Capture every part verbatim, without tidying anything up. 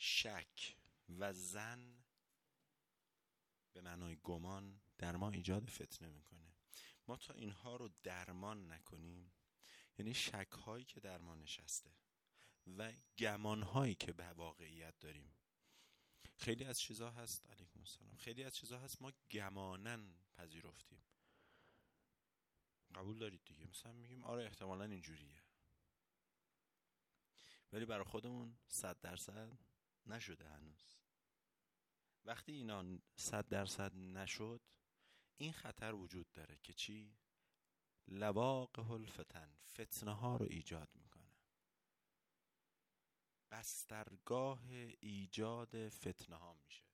شک و ظن به معنای گمان در ما ایجاد فتنه میکنه. ما تا اینها رو درمان نکنیم، یعنی شک هایی که در ما نشسته و گمان هایی که به واقعیت داریم، خیلی از چیزا هست علیکم السلام خیلی از چیزا هست ما گمانن پذیرفتیم. قبول دارید دیگه، مثلا میگیم آره احتمالاً اینجوریه، ولی برای خودمون صد درصد نشده هنوز. وقتی اینا صد درصد نشد، این خطر وجود داره که چی؟ لواقه الفتن، فتنه ها رو ایجاد میکنه، بسترگاه ایجاد فتنه ها میشه.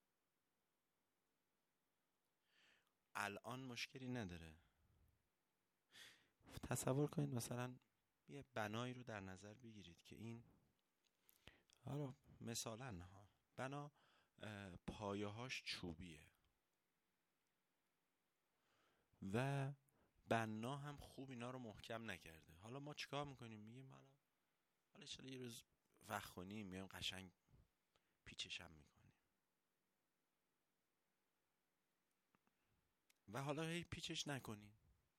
الان مشکلی نداره. تصور کنید مثلا یه بنایی رو در نظر بگیرید که این، حالا مثلا ها، بنا پایه هاش چوبیه و بنا هم خوب اینا رو محکم نکرده. حالا ما چیکار میکنیم؟ میگیم حالا حالا چرا یه روز وقت کنیم میایم قشنگ پیچش هم میکنیم و حالا هی پیچش نکنیم،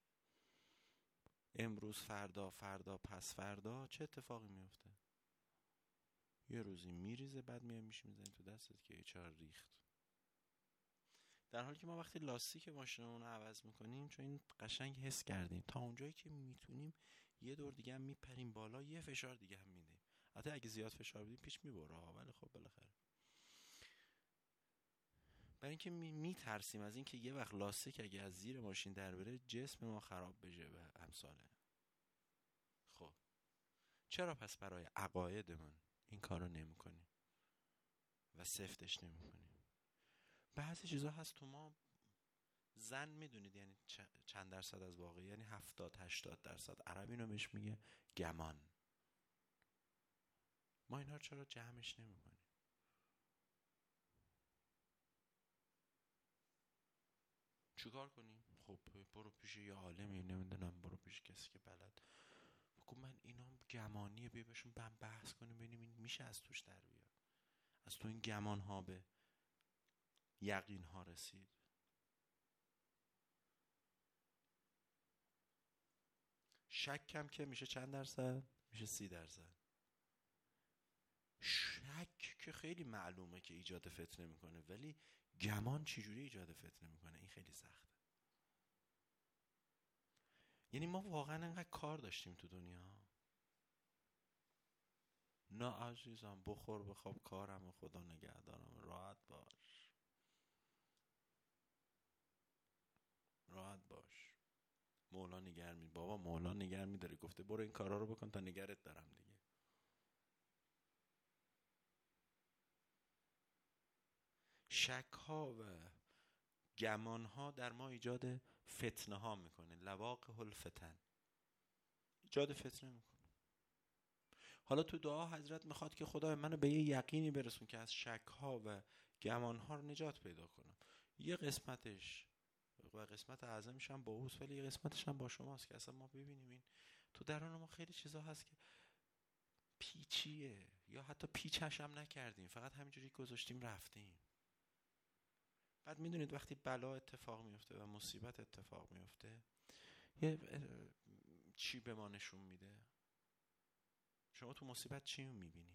امروز فردا فردا پس فردا چه اتفاقی میفته؟ یه روزی میریزه، بعد میای میشه میزنی تو دستت که چرا ریخت. در حالی که ما وقتی لاستیک ماشینمون رو عوض میکنیم، چون این قشنگ حس کردیم تا اونجایی که میتونیم یه دور دیگه هم میپریم بالا، یه فشار دیگه هم میدیم. حتی اگه زیاد فشار بدیم پیش میبره، ولی خب بالاخره برای اینکه میترسیم از اینکه یه وقت لاستیک اگه از زیر ماشین در بره جسم ما خراب بشه و امثاله. خب چرا پس برای عقایدمون این کارو نمی‌کنیم و سفتش نمی‌کنیم؟ بعضی چیزا هست تو ما زن میدونید یعنی چند درصد از واقعی، یعنی هفتاد هشتاد درصد. عربی اینو بهش میگه گمان. ما اینا رو چرا جمعش نمی‌کنیم؟ چیکار کنیم؟ خب برو پیش یه عالمی، نمیدونم برو پیش کسی که بلد، بگو من اینا گمانیه، بیا بهشون بحث کنیم ببینیم این میشه از توش در بیاد، از تو این گمان ها به یقین ها رسید. شک کم که میشه چند درصد؟ میشه سی درصد. شک که خیلی معلومه که ایجاد فتنه میکنه، ولی گمان چجوری ایجاد فتنه میکنه؟ این خیلی سخته. یعنی ما واقعا انقدر کار داشتیم تو دنیا؟ نه عزیزم، بخور بخواب کارم و خدا نگهدارم، راحت باش راحت باش. مولا نگر می بابا مولا نگر می داره، گفته برو این کارا رو بکن تا نگرت دارم دیگه. شک ها و گمان ها در ما ایجاد فتنه ها میکنه، لواقه الفتن، ایجاد فتنه میکنه. حالا تو دعا حضرت میخواد که خدای منو به یه یقینی برسون که از شک ها و گمان ها رو نجات پیدا کنم. یه قسمتش و قسمت اعظمش هم با اوست، ولی یه قسمتش هم با شماست که اصلا ما ببینیم این تو درون ما خیلی چیزا هست که پیچیه یا حتی پیچش هم نکردیم، فقط همینجوری گذاشتیم رفتیم. بعد میدونید وقتی بلا اتفاق میفته و مصیبت اتفاق میفته، یه چی به ما نشون میده؟ شما تو مصیبت چی میبینی؟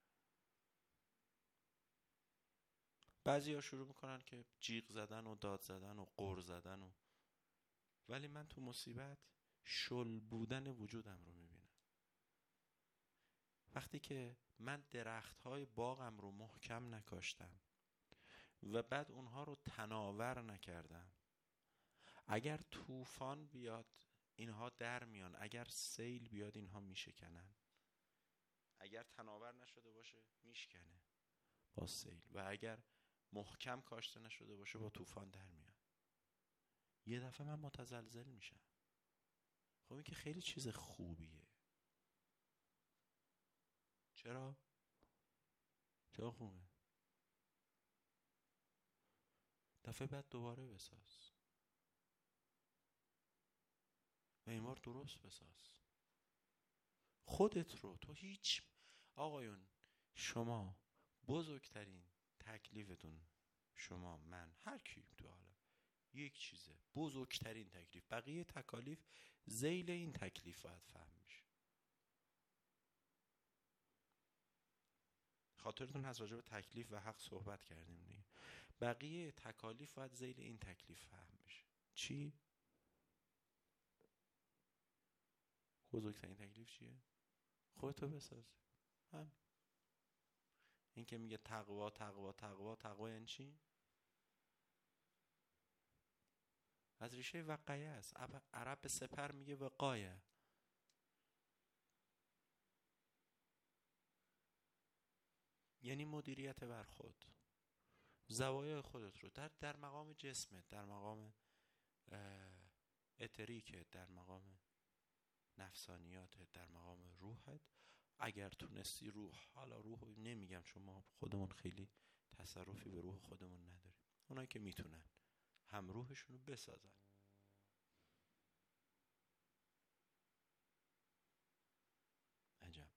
بعضی ها شروع میکنن که جیغ زدن و داد زدن و غر زدن و، ولی من تو مصیبت شل بودن وجودم رو میبینم. وقتی که من درخت های باغم رو محکم نکاشتم و بعد اونها رو تناور نکردم، اگر طوفان بیاد اینها در میان، اگر سیل بیاد اینها میشکنن، اگر تناور نشده باشه میشکنه با سیل، و اگر محکم کاشته نشده باشه با طوفان در میاد. یه دفعه من متزلزل میشم. خب این که خیلی چیز خوبیه. چرا؟ چرا خوبه؟ دفعه بعد دوباره بساز و این بار درست بساز خودت رو. تو هیچ آقایون، شما بزرگترین تکلیفتون، شما، من، هر کی تو عالم، یک چیزه، بزرگترین تکلیف. بقیه تکالیف ذیل این تکلیف باید فهم میشه. خاطرتون هست راجع به تکلیف و حق صحبت کردیم دیگه. بقیه تکالیف باید ذیل این تکلیف فهم بشه. چی؟ بزرگترین تکلیف چیه؟ خودتو بساز. هم این که میگه تقوا تقوا تقوا تقوا یعنی چی؟ از ریشه وقایه است. عرب به سپر میگه وقایه. یعنی مدیریت بر خود، زوایای خودت رو در در مقام جسمت، در مقام اتریکت، در مقام نفسانیاتت، در مقام روحت. اگر تونستی روح، حالا روح نمیگم چون ما خودمون خیلی تصرفی به روح خودمون نداریم، اونایی که میتونن هم روحشون رو بسازن. عجب.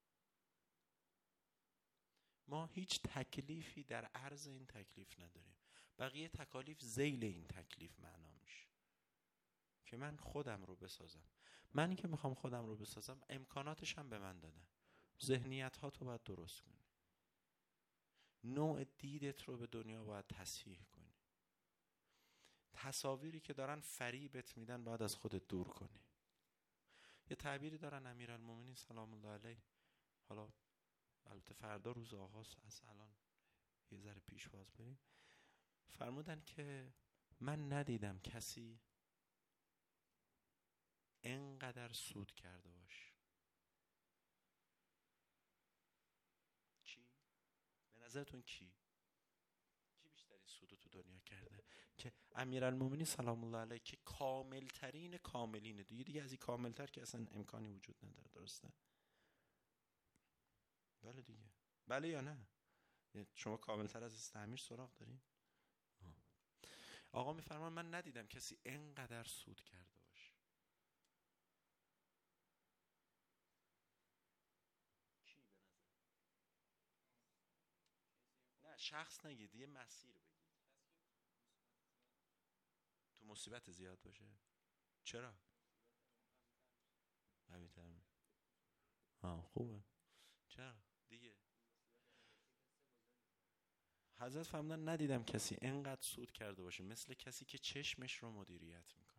ما هیچ تکلیفی در عرض این تکلیف نداریم. بقیه تکالیف ذیل این تکلیف معنا میشه که من خودم رو بسازم. من که میخوام خودم رو بسازم، امکاناتش هم به من دادن. ذهنیت ها تو باید درست کنی، نوع دیدت رو به دنیا باید تصحیح کنی، تصاویری که دارن فریبت میدن باید از خودت دور کنی. یه تعبیری دارن امیرالمومنین سلام الله علیه، حالا البته فردا روز آغاز، از الان یه ذره پیش باز بریم، فرمودن که من ندیدم کسی انقدر سود کرده باشه. کی؟ به نظرتون کی؟ کی بیشترین سود تو دنیا کرده؟ که امیرالمومنین سلام الله علیه که کامل ترین کاملینه دیگه، دیگه از این کامل تر که اصلا امکانی وجود نداره. درسته؟ بله دیگه. بله یا نه؟ شما کامل تر از استعمیر سراغ دارین؟ آقا میفرمان من ندیدم کسی انقدر سود کرده باشه. کی به نظر؟ نه شخص نگید، یه مسیر بگید. تو مصیبت زیاد باشه. چرا؟ قوی‌تر میشه. آه خوبه. چرا؟ دیگه حضرت فرمودن ندیدم کسی انقدر سود کرده باشه مثل کسی که چشمش رو مدیریت میکنه.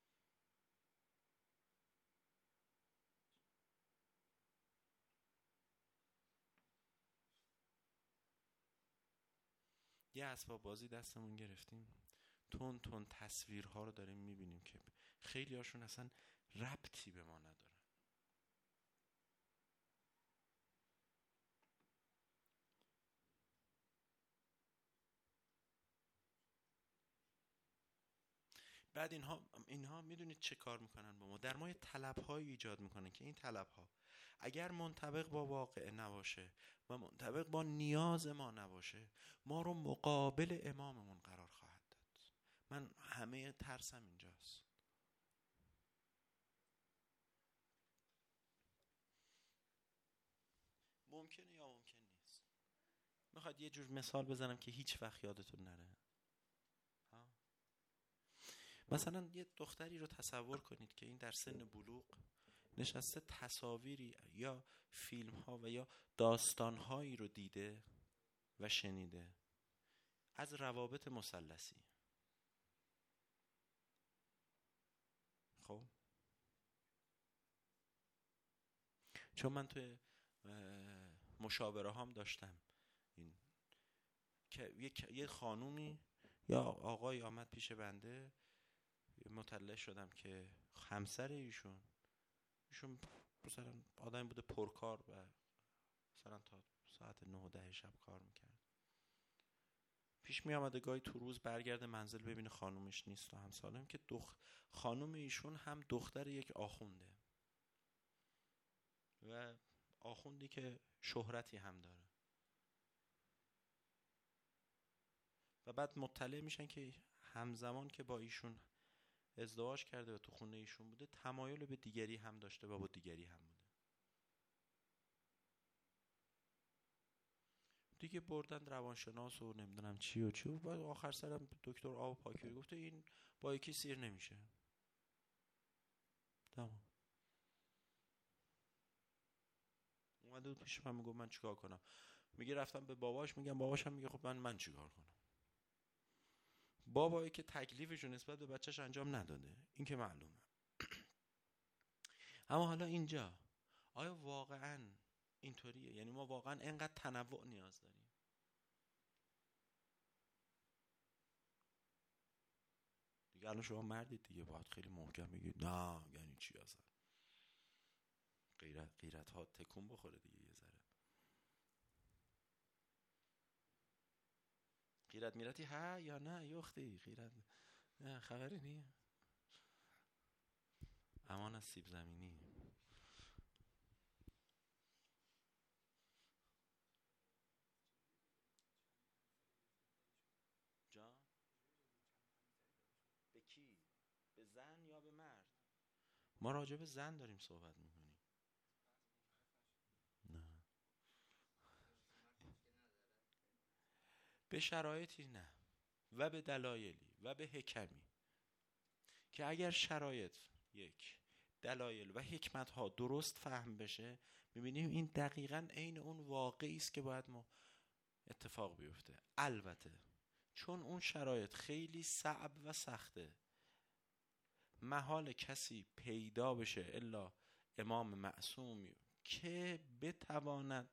یه اسباب بازی دستمون گرفتیم، تون تون تصویرها رو داریم میبینیم که خیلی هاشون اصلا ربطی به ما ندارن. بعد اینها اینها میدونید چه کار میکنن با ما؟ در ما طلب‌هایی ایجاد میکنن که این طلب‌ها اگر منطبق با واقع نباشه و منطبق با نیاز ما نباشه، ما رو مقابل اماممون قرار خواهد داد. من همه ترسم اینجاست. ممکنه یا ممکن نیست. میخواد یه جور مثال بزنم که هیچ وقت یادتون نره. ها؟ مثلا یه دختری رو تصور کنید که این در سن بلوغ نشسته تصاویری یا فیلم ها و یا داستان هایی رو دیده و شنیده از روابط مثلثی. خب چون من توی مشاوره هم داشتم این که یه خانومی یا آقای آمد پیش بنده، مطلع شدم که همسر ایشون ایشون مثلا آدم بوده پرکار و مثلا تا ساعت نه و ده شب کار میکرد. پیش می آمده گاهی تو روز برگرده منزل ببینه خانومش نیست و همسالم که دخ... خانوم ایشون هم دختر یک آخونده و آخوندی که شهرتی هم داره و بعد مطلع میشن که همزمان که با ایشون ازدواج کرده و تو خونه ایشون بوده تمایل به دیگری هم داشته و با دیگری هم بوده. دیگه بردن روانشناس و نمیدونم چی و چی و بعد آخر سرم دکتر آب پاکی گفته این با یکی سیر نمیشه. تمام. اومده بود پیش من میگه من چیکار کنم؟ میگه رفتم به باباش، میگم باباش هم میگه خب من من چیکار کنم؟ بابایی که تکلیفش رو نسبت به بچهش انجام نداده، این که معلومه. اما حالا اینجا آیا واقعا اینطوریه؟ یعنی ما واقعا اینقدر تنوع نیاز داریم؟ دیگه الان شما مردید دیگه، باید خیلی محکم بگید نه یعنی چی اصلا. غیرت غیرت ها تکون بخوره دیگه یه ذره. غیرت میرتی ها یا نه یختی غیرت نه خبری نیه. امان از سیب زمینی. جان به کی؟ به زن یا به مرد؟ ما راجع به زن داریم صحبت میکنیم. نه به شرایطی نه و به دلایلی و به حکمی که اگر شرایط یک دلایل و حکمت ها درست فهم بشه، میبینیم این دقیقاً عین اون واقعی است که باید ما اتفاق بیفته. البته چون اون شرایط خیلی صعب و سخته، محال کسی پیدا بشه الا امام معصومی که بتواند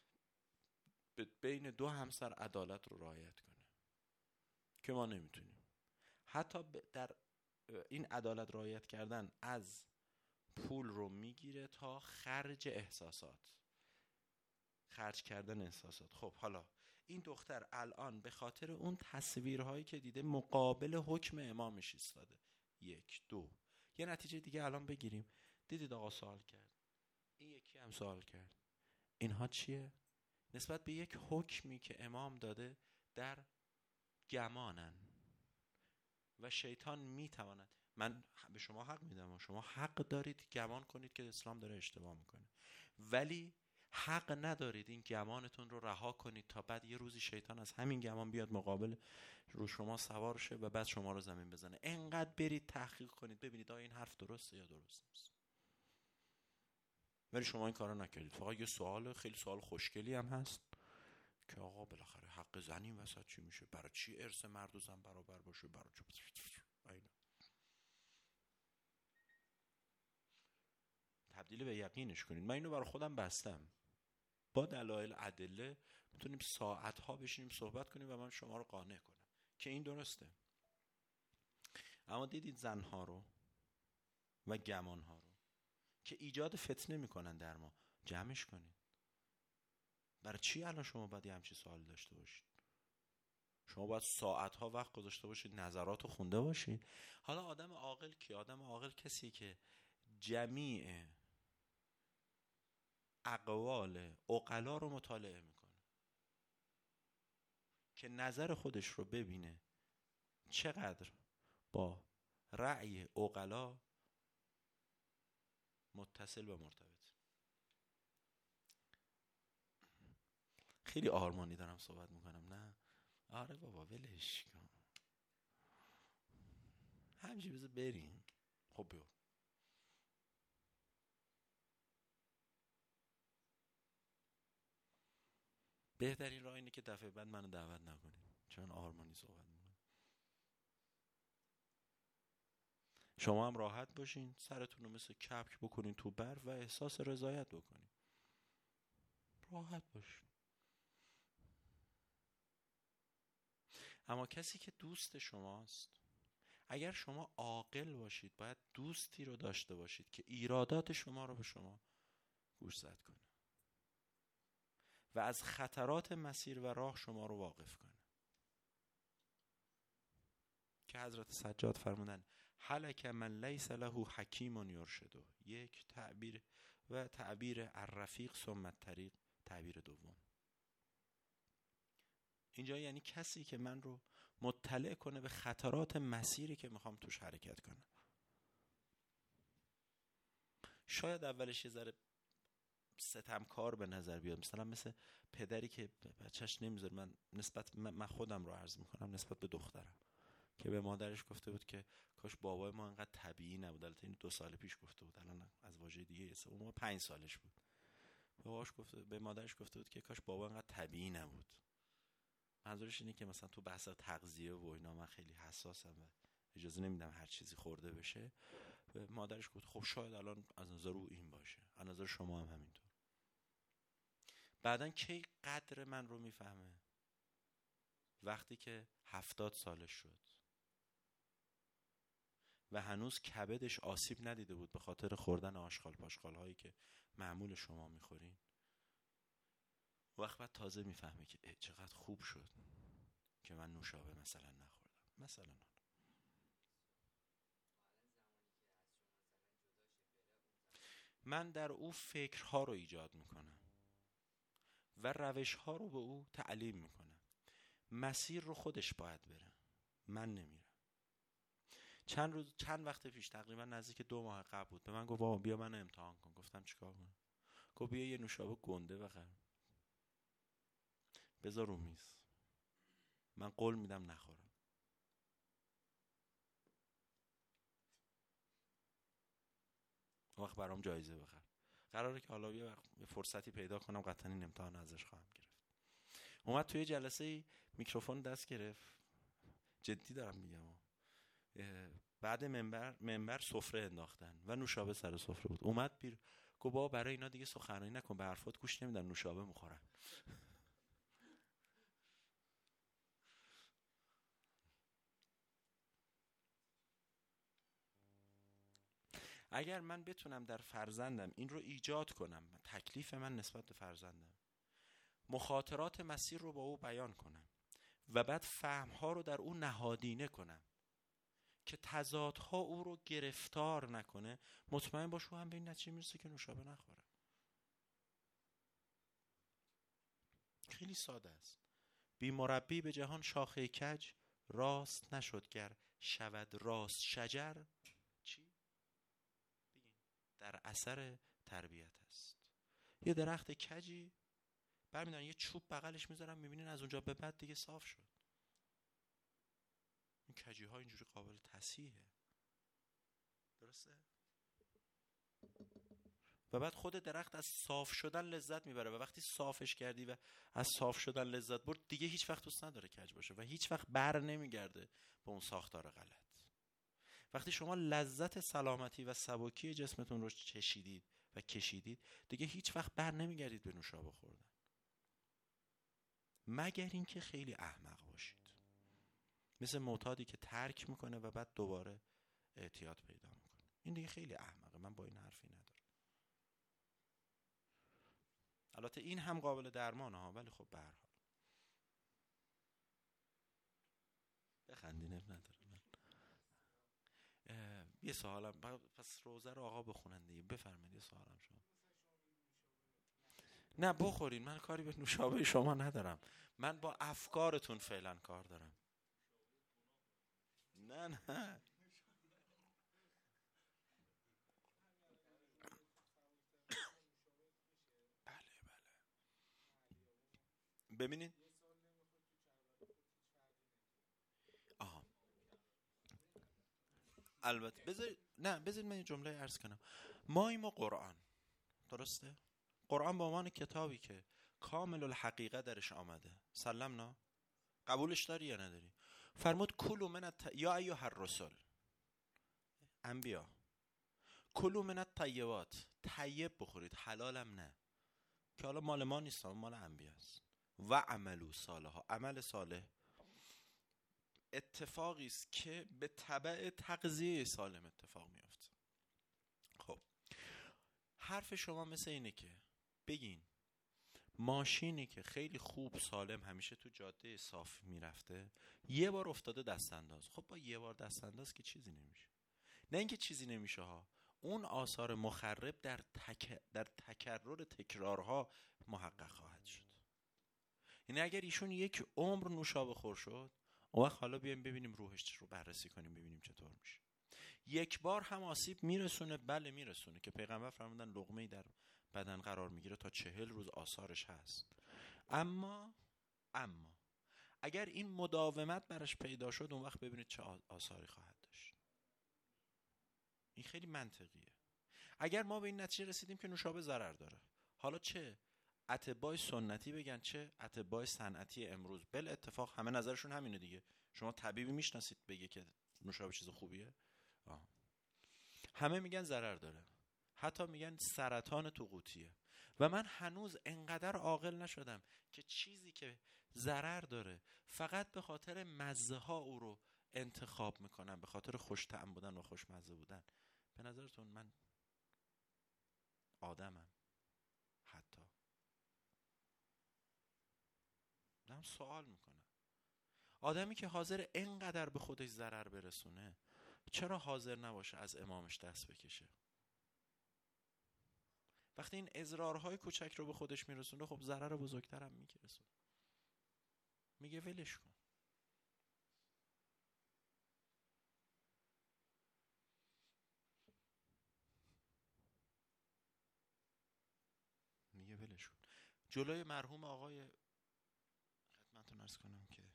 بین دو همسر عدالت رو رعایت کنه که ما نمیتونیم. حتی در این عدالت رعایت کردن از پول رو میگیره تا خرج احساسات، خرج کردن احساسات. خب حالا این دختر الان به خاطر اون تصویرهایی که دیده مقابل حکم امامش ایستاده. یک دو یه نتیجه دیگه الان بگیریم. دیدید آقا سوال کرد، این یکی هم سوال کرد، اینها چیه؟ نسبت به یک حکمی که امام داده در گمانن و شیطان میتواند. من به شما حق میدم و شما حق دارید گمان کنید که اسلام داره اشتباه میکنه، ولی حق ندارید این گمانتون رو رها کنید تا بعد یه روزی شیطان از همین گمان بیاد مقابل رو شما سوار شه و بعد شما رو زمین بزنه. انقدر برید تحقیق کنید ببینید آیا این حرف درسته یا درست نیست. ولی شما این کارو نکردید. فقط یه سوال خیلی سوال خوشگلی هم هست که آقا بالاخره حق زن این وسط چی میشه؟ برای چی ارث مرد و زن برابر باشه؟ برای چی؟ اینا تبدیل به یقینش کنید. من اینو برای خودم بستم، با دلایل ادله میتونیم ساعتها بشینیم صحبت کنیم و من شما رو قانع کنم که این درسته. اما دیدید زنها رو و گمانها رو که ایجاد فتنه میکنن در ما جمعش کنید. برای چی الان شما باید یه همچین سوال داشته باشید؟ شما باید ساعتها وقت گذاشته باشید، نظرات رو خونده باشید. حالا آدم عاقل کی؟ آدم عاقل کسی که جمیع اقوال عقلا رو مطالعه میکنه که نظر خودش رو ببینه چقدر با رأی عقلا متصل و مرتبط. خیلی آرمانی دارم صحبت میکنم نه؟ آره بابا ولش کن، همینجوری بذار بریم. خب بیو بهترین راه اینه که دفعه بعد منو دعوت نکنید چون آرمانی صحبت میکنم. شما هم راحت باشین، سرتون رو مثل کپک بکنین تو برف و احساس رضایت بکنین. راحت باشین. اما کسی که دوست شماست، اگر شما عاقل باشید باید دوستی رو داشته باشید که ایرادات شما رو به شما گوشزد کنه و از خطرات مسیر و راه شما رو واقف کنه. که حضرت سجاد فرمودن هلک من لیس له حکیم یرشده. یک تعبیر و تعبیر الرفیق ثم الطریق تعبیر دوم. اینجا یعنی کسی که من رو مطلع کنه به خطرات مسیری که میخوام توش حرکت کنم. شاید اولش یه ذره ستمکار به نظر بیاد، مثلا مثل پدری که بچهش نمیذاره. من نسبت من خودم رو عرض میکنم نسبت به دخترم که به مادرش گفته بود که کاش بابای ما انقدر طبیعی نبود. البته این دو سال پیش گفته بود، الان از واژه دیگه است. اون پنج سالش بود. باباش گفته به مادرش گفته بود که کاش بابا انقدر طبیعی نبود. منظورش اینه که مثلا تو بحث تغذیه و اینا من خیلی حساسم و اجازه نمیدم هر چیزی خورده بشه. به مادرش گفت خب شاید الان از نظر او این باشه، از نظر شما هم همینطور. بعدن کی قدر من رو میفهمه؟ وقتی که هفتاد سالش شد و هنوز کبدش آسیب ندیده بود به خاطر خوردن آشغال پاشغال هایی که معمول شما میخورین. وقت بعد تازه میفهمه که چقدر خوب شد که من نوشابه مثلا نخوردم. مثلا من در او فکرها رو ایجاد میکنم و روشها رو به او تعلیم میکنم. مسیر رو خودش باید بره، من نمیرم. چند روز چند وقت پیش تقریبا نزدیک دو ماه قبل بود به من گفت بابا بیا من امتحان کن. گفتم چیکار کنم؟ گفت بیا یه نوشابه گنده بخر بذار رو میز، من قول میدم نخورم. وقت برام جایزه بخر. قراره که حالا یه فرصتی پیدا کنم قطعا این امتحان ازش خواهم گرفت. اومد توی جلسه میکروفون دست گرفت، جدی دارم میگم، بعد منبر منبر سفره انداختن و نوشابه سر سفره بود. اومد بیر گفت بابا برای اینا دیگه سخنرانی نکن، به حرفات گوش نمیدن، نوشابه میخورن. اگر من بتونم در فرزندم این رو ایجاد کنم، تکلیف من نسبت به فرزندم، مخاطرات مسیر رو با او بیان کنم و بعد فهمها رو در او نهادینه کنم که تضادها او رو گرفتار نکنه، مطمئن باش او هم به این نتیجه میرسه که نوشابه نخوره. خیلی ساده است. بی مربی به جهان شاخه کج، راست نشد گر شود راست شجر. چی؟ بگین. در اثر تربیت است. یه درخت کجی برمیدارن یه چوب بغلش میذارن، میبینین از اونجا به بعد دیگه صاف شد. این کجی ها اینجوری قابل تصحیحه، درسته؟ و بعد خود درخت از صاف شدن لذت میبره و وقتی صافش کردی و از صاف شدن لذت برد دیگه هیچ وقت دوست نداره کج باشه و هیچ وقت بر نمیگرده به اون ساختار غلط. وقتی شما لذت سلامتی و سبکی جسمتون رو چشیدید و کشیدید دیگه هیچ وقت بر نمیگردید به نوشابه خوردن، مگر اینکه خیلی احمق باشید، مثل معتادی که ترک میکنه و بعد دوباره اعتیاد پیدا میکنه. این دیگه خیلی احمقه، من با این حرفی ندارم. البته این هم قابل درمانه ها، ولی خب به هر حال بخندین اب نداره. من یه سوالم، پس روزه رو آقا بخونن دیگه. بفرمایید یه سوالم شما. نه بخورین، من کاری به نوشابه شما ندارم، من با افکارتون فعلا کار دارم. نه نه بله بله. ببینین آها البته بذار نه بذار من یه جمله عرض کنم. ماییم و قرآن، درسته؟ قرآن به عنوان کتابی که کامل الحقیقه درش آمده، سلمنا، قبولش داری یا نداری؟ فرمود کلوا من الط... یا ایها الرسل، انبیا، کلوا من الطیبات، طیب بخورید، حلالم نه، که حالا مال ما نیست، مال انبیاست. و عملو صالحا، عمل صالح اتفاقی است که به تبع تغذیه سالم اتفاق میفته. خب حرف شما مثل اینه که بگین ماشینی که خیلی خوب سالم همیشه تو جاده صاف میرفته یه بار افتاده دست انداز، خب با یه بار دست انداز که چیزی نمیشه. نه اینکه چیزی نمیشه ها، اون آثار مخرب در تک... در تکرر تکرارها محقق خواهد شد. یعنی اگر ایشون یک عمر نوشابه خور شد، اون وقت حالا بیایم ببینیم روحش رو بررسی کنیم ببینیم چطور میشه. یک بار هم آسیب میرسونه، بله میرسونه، که پیغمبر فرمودن لقمه‌ای در بدن قرار میگیره تا چهل روز آثارش هست. اما اما اگر این مداومت برش پیدا شد، اون وقت ببینید چه آثاری خواهد داشت. این خیلی منطقیه. اگر ما به این نتیجه رسیدیم که نوشابه ضرر داره، حالا چه اتباع سنتی بگن چه اتباع صنعتی امروز، بل اتفاق همه نظرشون همینه دیگه. شما طبیبی میشناسید بگه که نوشابه چیز خوبیه؟ آه. همه میگن ضرر داره، حتی میگن سرطان تو قوطیه. و من هنوز انقدر عاقل نشدم که چیزی که ضرر داره فقط به خاطر مزه ها او رو انتخاب میکنم، به خاطر خوش طعم بودن و خوشمزه بودن. به نظرتون من آدمم؟ حتی دارم سوال میکنم. آدمی که حاضر اینقدر به خودش ضرر برسونه، چرا حاضر نباشه از امامش دست بکشه؟ وقتی این اضرارهای کوچک رو به خودش میرسونه، خب ضرر بزرگتر هم میرسونه. میگه ولش کن. میگه ولش کن. جلوی مرحوم آقای، خدمتتون عرض کنم که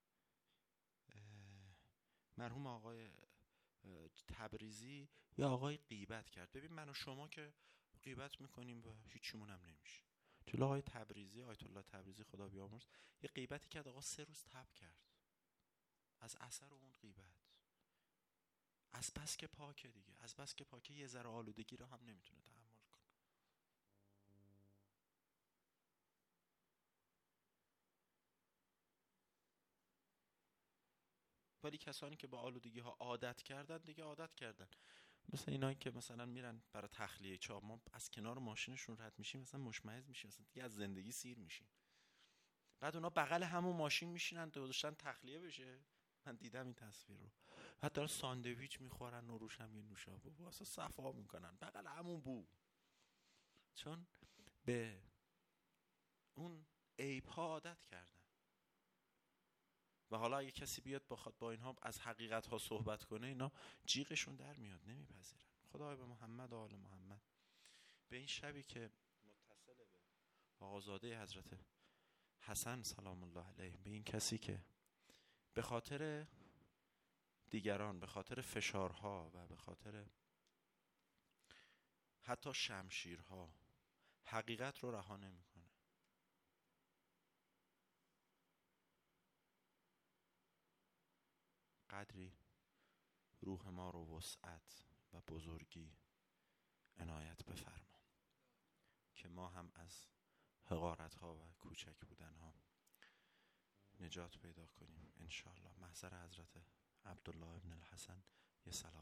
مرحوم آقای تبریزی یا آقای غیبت کرد. ببین من و شما که غیبت میکنیم و هیچیمون هم نمیشه. جلو آقای تبریزی، آیت الله تبریزی خدا بیامرز، یه غیبتی کرد، آقا سه روز تب کرد از اثر اون غیبت. از بس که پاکه دیگه، از بس که پاکه یه ذره آلودگی رو هم نمیتونه تحمل کنه. ولی کسانی که با آلودگی ها عادت کردن دیگه عادت کردن. مثلا اینایی که مثلا میرن برای تخلیه چاپ، ما از کنار ماشینشون رد میشیم مثلا مشمئز میشیم، مثلا دیگه از زندگی سیر میشیم. بعد اونا بغل همون ماشین میشینن داشتن تخلیه بشه. من دیدم این تصویر رو. حتی دارن ساندویچ میخورن و روش هم یه نوشابه واسه صفا میکنن بغل همون بو، چون به اون عیب ها عادت کردن. و حالا اگه کسی بیاد بخواد با اینها از حقیقت ها صحبت کنه، اینا جیغشون در میاد، نمیپذیرن. خدای به محمد و آل محمد به این شبی که متصل به آقازاده حضرت حسن سلام الله علیه، به این کسی که به خاطر دیگران، به خاطر فشارها و به خاطر حتی شمشیرها حقیقت رو رها نمیکنه، قدری روح ما رو وسعت و بزرگی عنایت بفرما که ما هم از حقارت ها و کوچک بودن ها نجات پیدا کنیم انشاءالله. محضر حضرت عبدالله ابن الحسن یه سلام